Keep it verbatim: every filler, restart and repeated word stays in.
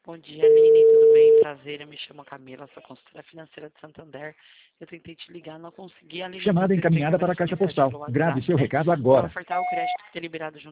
Bom dia, Aline, tudo bem? Prazer, eu me chamo Camila, sou consultora financeira de Santander. Eu tentei te ligar, não consegui. Aline, Chamada você tem encaminhada para a câmera caixa de mensagem postal. pelo Grave WhatsApp, seu né? recado Para agora. ofertar o crédito que ter liberado junto